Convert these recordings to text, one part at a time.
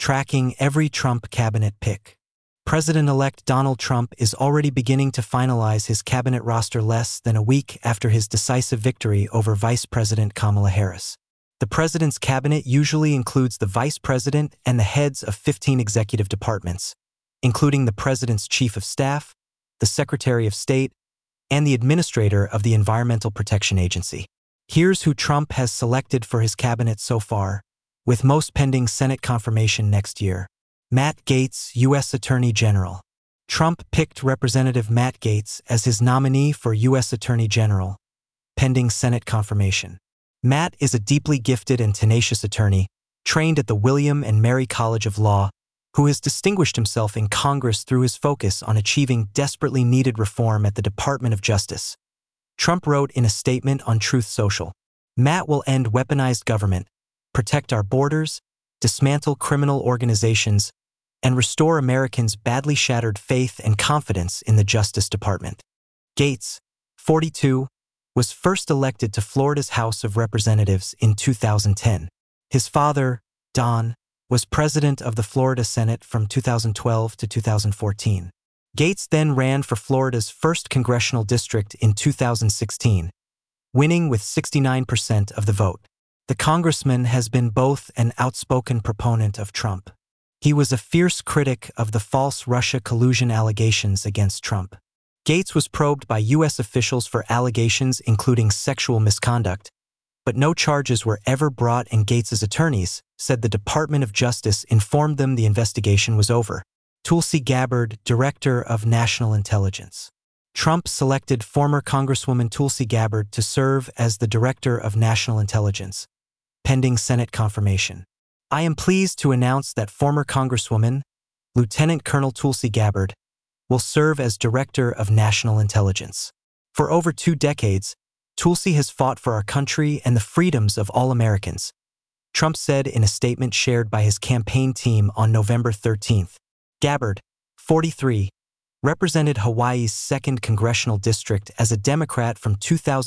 tracking every Trump cabinet pick. President-elect Donald Trump is already beginning to finalize his cabinet roster less than a week after his decisive victory over Vice President Kamala Harris. The president's cabinet usually includes the vice president and the heads of 15 executive departments, including the president's chief of staff, the secretary of state, and the administrator of the Environmental Protection Agency. Here's who Trump has selected for his cabinet so far, with most pending Senate confirmation next year. Matt Gaetz, U.S. Attorney General. Trump picked Representative Matt Gaetz as his nominee for U.S. Attorney General, pending Senate confirmation. Matt is a deeply gifted and tenacious attorney, trained at the William and Mary College of Law, who has distinguished himself in Congress through his focus on achieving desperately needed reform at the Department of Justice. Trump wrote in a statement on Truth Social, "Matt will end weaponized government, protect our borders, dismantle criminal organizations, and restore Americans' badly shattered faith and confidence in the Justice Department." Gaetz, 42, was first elected to Florida's House of Representatives in 2010. His father, Don, was president of the Florida Senate from 2012 to 2014. Gaetz then ran for Florida's 1st congressional district in 2016, winning with 69% of the vote. The congressman has been both an outspoken proponent of Trump. He was a fierce critic of the false Russia collusion allegations against Trump. Gaetz was probed by U.S. officials for allegations including sexual misconduct, but no charges were ever brought, and Gaetz's attorneys said the Department of Justice informed them the investigation was over. Tulsi Gabbard, Director of National Intelligence. Trump selected former Congresswoman Tulsi Gabbard to serve as the Director of National Intelligence, pending Senate confirmation. I am pleased to announce that former Congresswoman, Lieutenant Colonel Tulsi Gabbard, will serve as Director of National Intelligence. For over 2 decades, Tulsi has fought for our country and the freedoms of all Americans, Trump said in a statement shared by his campaign team on November 13. Gabbard, 43, represented Hawaii's 2nd congressional district as a Democrat from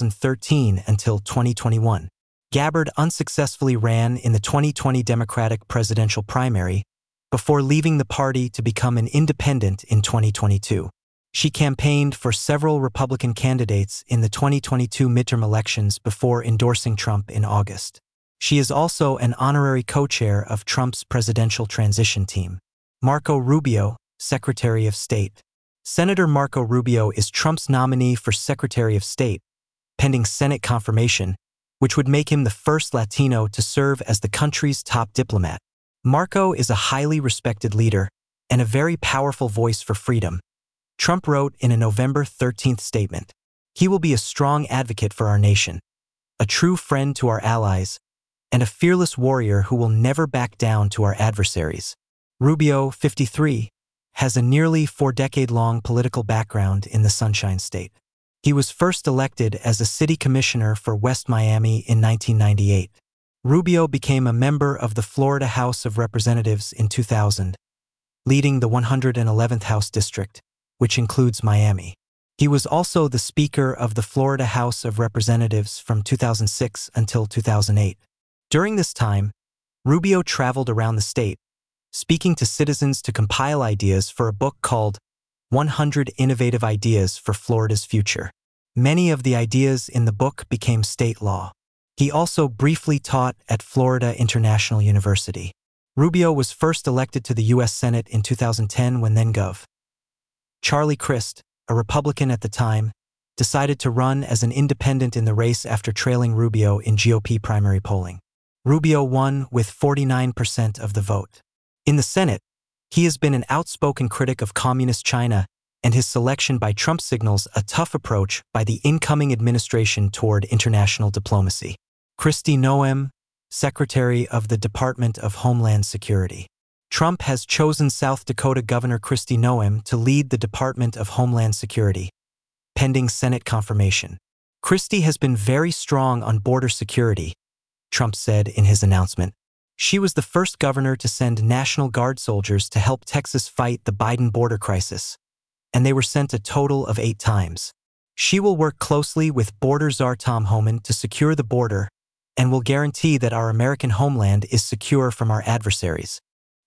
2013 until 2021. Gabbard unsuccessfully ran in the 2020 Democratic presidential primary before leaving the party to become an independent in 2022. She campaigned for several Republican candidates in the 2022 midterm elections before endorsing Trump in August. She is also an honorary co-chair of Trump's presidential transition team. Marco Rubio, Secretary of State. Senator Marco Rubio is Trump's nominee for Secretary of State, pending Senate confirmation, which would make him the first Latino to serve as the country's top diplomat. Marco is a highly respected leader and a very powerful voice for freedom, Trump wrote in a November 13 statement. He will be a strong advocate for our nation, a true friend to our allies, and a fearless warrior who will never back down to our adversaries. Rubio, 53, has a nearly 4-decade-long political background in the Sunshine State. He was first elected as a city commissioner for West Miami in 1998. Rubio became a member of the Florida House of Representatives in 2000, leading the 111th House District, which includes Miami. He was also the Speaker of the Florida House of Representatives from 2006 until 2008. During this time, Rubio traveled around the state, speaking to citizens to compile ideas for a book called 100 Innovative Ideas for Florida's Future. Many of the ideas in the book became state law. He also briefly taught at Florida International University. Rubio was first elected to the U.S. Senate in 2010 when then-Gov. Charlie Crist, a Republican at the time, decided to run as an independent in the race after trailing Rubio in GOP primary polling. Rubio won with 49% of the vote. In the Senate, he has been an outspoken critic of Communist China, and his selection by Trump signals a tough approach by the incoming administration toward international diplomacy. Kristi Noem, Secretary of the Department of Homeland Security. Trump has chosen South Dakota Governor Kristi Noem to lead the Department of Homeland Security, pending Senate confirmation. Kristi has been very strong on border security, Trump said in his announcement. She was the first governor to send National Guard soldiers to help Texas fight the Biden border crisis, and they were sent a total of 8 times. She will work closely with border czar Tom Homan to secure the border and will guarantee that our American homeland is secure from our adversaries.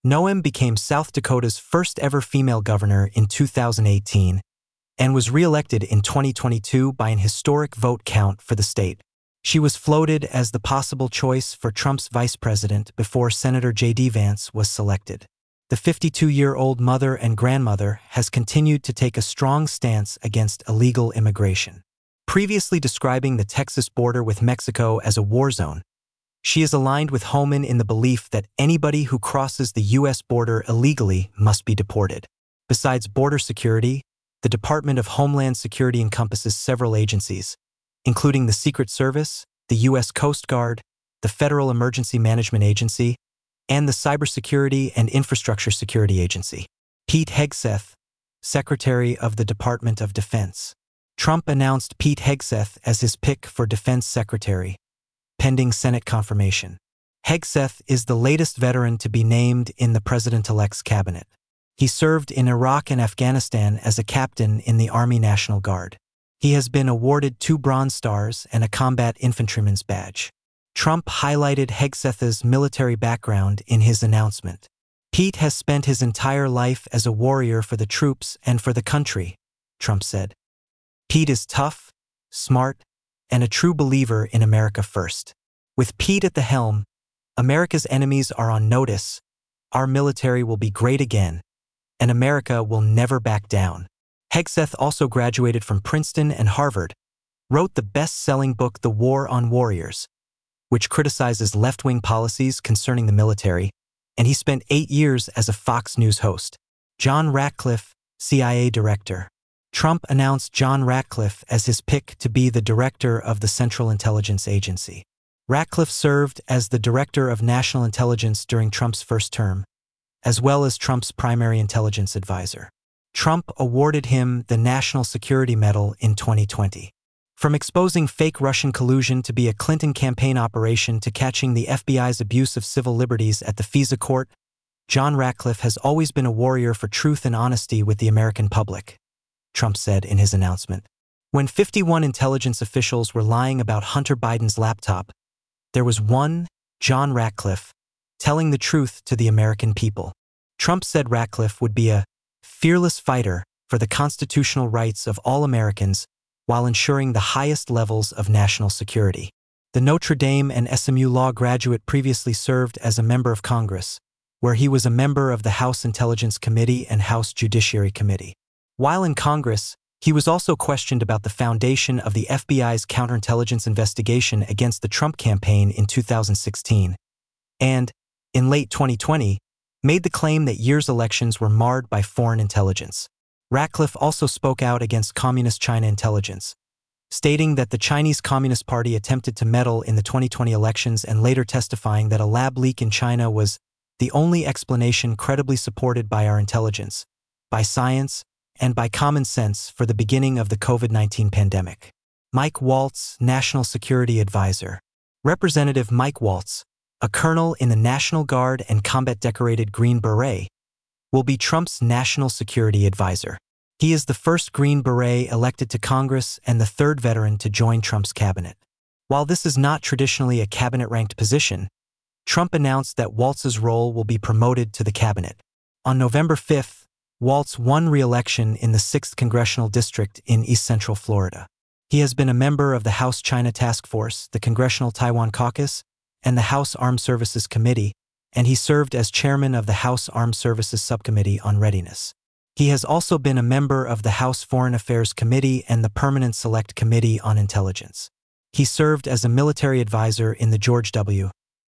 Noem became South Dakota's first ever female governor in 2018 and was re-elected in 2022 by an historic vote count for the state. She was floated as the possible choice for Trump's vice president before Senator J.D. Vance was selected. The 52-year-old mother and grandmother has continued to take a strong stance against illegal immigration. Previously describing the Texas border with Mexico as a war zone, she is aligned with Homan in the belief that anybody who crosses the U.S. border illegally must be deported. Besides border security, the Department of Homeland Security encompasses several agencies, including the Secret Service, the U.S. Coast Guard, the Federal Emergency Management Agency, and the Cybersecurity and Infrastructure Security Agency. Pete Hegseth, Secretary of the Department of Defense. Trump announced Pete Hegseth as his pick for Defense Secretary, pending Senate confirmation. Hegseth is the latest veteran to be named in the president-elect's cabinet. He served in Iraq and Afghanistan as a captain in the Army National Guard. He has been awarded 2 Bronze Stars and a Combat Infantryman's Badge. Trump highlighted Hegseth's military background in his announcement. Pete has spent his entire life as a warrior for the troops and for the country, Trump said. Pete is tough, smart, and a true believer in America first. With Pete at the helm, America's enemies are on notice, our military will be great again, and America will never back down. Hegseth also graduated from Princeton and Harvard, wrote the best-selling book The War on Warriors, which criticizes left-wing policies concerning the military, and he spent 8 years as a Fox News host. John Ratcliffe, CIA Director. Trump announced John Ratcliffe as his pick to be the director of the Central Intelligence Agency. Ratcliffe served as the Director of National Intelligence during Trump's first term, as well as Trump's primary intelligence advisor. Trump awarded him the National Security Medal in 2020. From exposing fake Russian collusion to be a Clinton campaign operation to catching the FBI's abuse of civil liberties at the FISA court, John Ratcliffe has always been a warrior for truth and honesty with the American public, Trump said in his announcement. When 51 intelligence officials were lying about Hunter Biden's laptop, there was one, John Ratcliffe, telling the truth to the American people. Trump said Ratcliffe would be a fearless fighter for the constitutional rights of all Americans while ensuring the highest levels of national security. The Notre Dame and SMU law graduate previously served as a member of Congress, where he was a member of the House Intelligence Committee and House Judiciary Committee. While in Congress, he was also questioned about the foundation of the FBI's counterintelligence investigation against the Trump campaign in 2016, and, in late 2020, made the claim that year's elections were marred by foreign intelligence. Ratcliffe also spoke out against Communist China intelligence, stating that the Chinese Communist Party attempted to meddle in the 2020 elections and later testifying that a lab leak in China was the only explanation credibly supported by our intelligence, by science, and by common sense for the beginning of the COVID-19 pandemic. Mike Waltz, National Security Advisor. Representative Mike Waltz, a colonel in the National Guard and combat-decorated Green Beret, will be Trump's National Security Advisor. He is the first Green Beret elected to Congress and the 3rd veteran to join Trump's cabinet. While this is not traditionally a cabinet-ranked position, Trump announced that Waltz's role will be promoted to the cabinet. On November 5th, Waltz won re-election in the 6th Congressional District in East Central Florida. He has been a member of the House China Task Force, the Congressional Taiwan Caucus, and the House Armed Services Committee, and he served as chairman of the House Armed Services Subcommittee on Readiness. He has also been a member of the House Foreign Affairs Committee and the Permanent Select Committee on Intelligence. He served as a military advisor in the George W.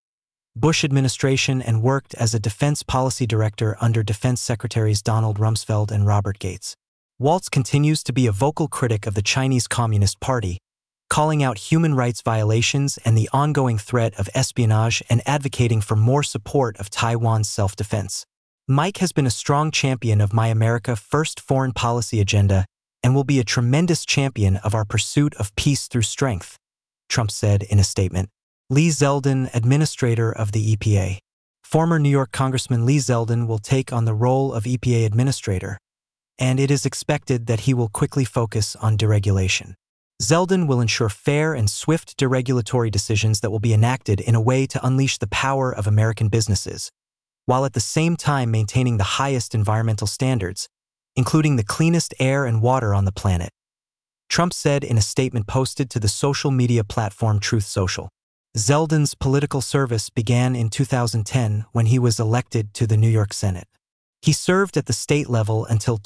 Bush administration and worked as a defense policy director under Defense Secretaries Donald Rumsfeld and Robert Gates. Waltz continues to be a vocal critic of the Chinese Communist Party, calling out human rights violations and the ongoing threat of espionage and advocating for more support of Taiwan's self-defense. Mike has been a strong champion of My America First foreign policy agenda and will be a tremendous champion of our pursuit of peace through strength, Trump said in a statement. Lee Zeldin, administrator of the EPA. Former New York Congressman Lee Zeldin will take on the role of EPA administrator, and it is expected that he will quickly focus on deregulation. Zeldin will ensure fair and swift deregulatory decisions that will be enacted in a way to unleash the power of American businesses, while at the same time maintaining the highest environmental standards, including the cleanest air and water on the planet. Trump said in a statement posted to the social media platform Truth Social. Zeldin's political service began in 2010 when he was elected to the New York Senate. He served at the state level until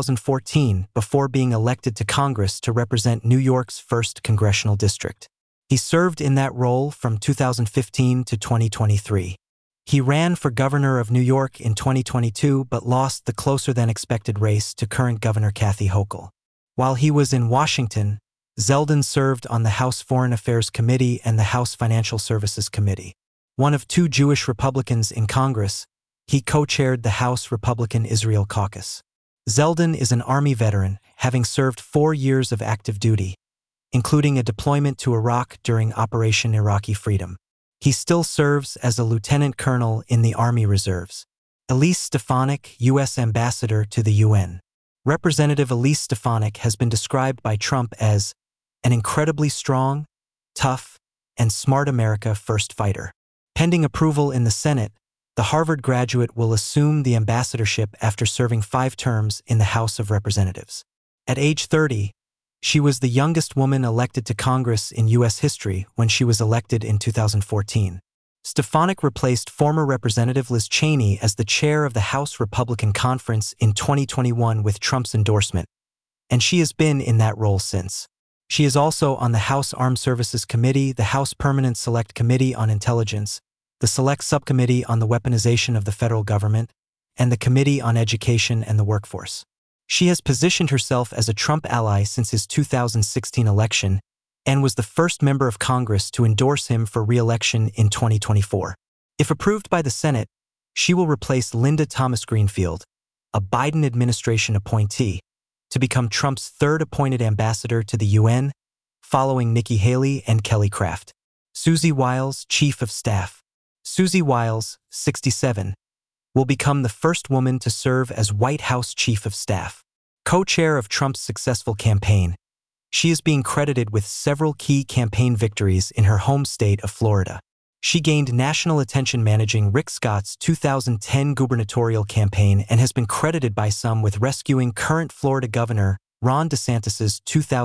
2014 before being elected to Congress to represent New York's 1st Congressional District. He served in that role from 2015 to 2023. He ran for governor of New York in 2022 but lost the closer-than-expected race to current Governor Kathy Hochul. While he was in Washington, Zeldin served on the House Foreign Affairs Committee and the House Financial Services Committee. One of 2 Jewish Republicans in Congress, he co-chaired the House Republican Israel Caucus. Zeldin is an Army veteran, having served 4 years of active duty, including a deployment to Iraq during Operation Iraqi Freedom. He still serves as a lieutenant colonel in the Army Reserves. Elise Stefanik, U.S. Ambassador to the UN. Representative Elise Stefanik has been described by Trump as an incredibly strong, tough, and smart America First fighter. Pending approval in the Senate, the Harvard graduate will assume the ambassadorship after serving 5 terms in the House of Representatives. At age 30, she was the youngest woman elected to Congress in U.S. history when she was elected in 2014. Stefanik replaced former Representative Liz Cheney as the chair of the House Republican Conference in 2021 with Trump's endorsement, and she has been in that role since. She is also on the House Armed Services Committee, the House Permanent Select Committee on Intelligence, the Select Subcommittee on the Weaponization of the Federal Government, and the Committee on Education and the Workforce. She has positioned herself as a Trump ally since his 2016 election and was the first member of Congress to endorse him for re-election in 2024. If approved by the Senate, she will replace Linda Thomas Greenfield, a Biden administration appointee, to become Trump's 3rd appointed ambassador to the UN, following Nikki Haley and Kelly Craft. Susie Wiles, Chief of Staff. Susie Wiles, 67, will become the first woman to serve as White House Chief of Staff. Co-chair of Trump's successful campaign, she is being credited with several key campaign victories in her home state of Florida. She gained national attention managing Rick Scott's 2010 gubernatorial campaign and has been credited by some with rescuing current Florida Governor Ron DeSantis'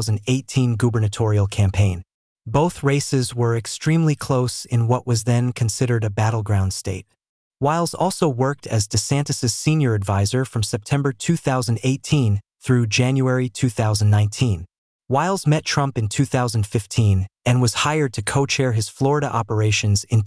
2018 gubernatorial campaign. Both races were extremely close in what was then considered a battleground state. Wiles also worked as DeSantis' senior advisor from September 2018 through January 2019. Wiles met Trump in 2015 and was hired to co-chair his Florida operations in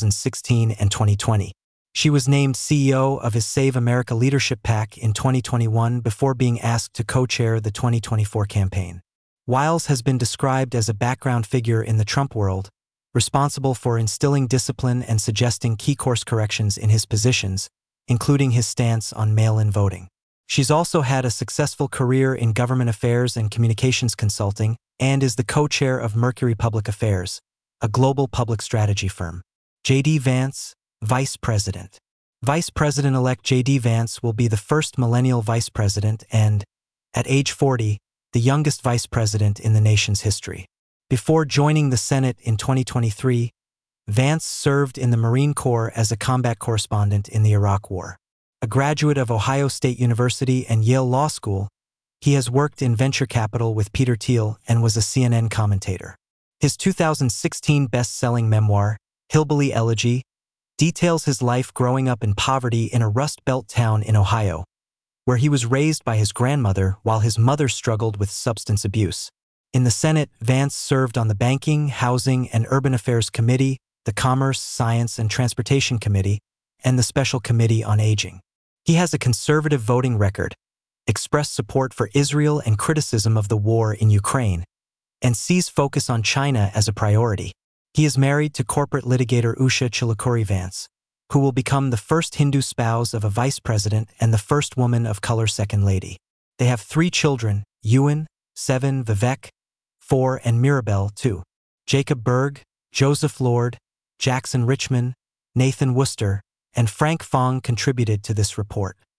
2016 and 2020. She was named CEO of his Save America Leadership PAC in 2021 before being asked to co-chair the 2024 campaign. Wiles has been described as a background figure in the Trump world, responsible for instilling discipline and suggesting key course corrections in his positions, including his stance on mail-in voting. She's also had a successful career in government affairs and communications consulting and is the co-chair of Mercury Public Affairs, a global public strategy firm. J.D. Vance, Vice President. Vice President-elect J.D. Vance will be the first millennial vice president and, at age 40, the youngest vice president in the nation's history. Before joining the Senate in 2023, Vance served in the Marine Corps as a combat correspondent in the Iraq War. A graduate of Ohio State University and Yale Law School, he has worked in venture capital with Peter Thiel and was a CNN commentator. His 2016 best-selling memoir, Hillbilly Elegy, details his life growing up in poverty in a Rust Belt town in Ohio, where he was raised by his grandmother while his mother struggled with substance abuse. In the Senate, Vance served on the Banking, Housing, and Urban Affairs Committee, the Commerce, Science, and Transportation Committee, and the Special Committee on Aging. He has a conservative voting record, expressed support for Israel and criticism of the war in Ukraine, and sees focus on China as a priority. He is married to corporate litigator Usha Chilukuri Vance, who will become the first Hindu spouse of a vice president and the first woman of color second lady. They have 3 children, Ewan, 7, Vivek, 4, and Mirabelle, 2. Jacob Berg, Joseph Lord, Jackson Richman, Nathan Worcester, and Frank Fong contributed to this report.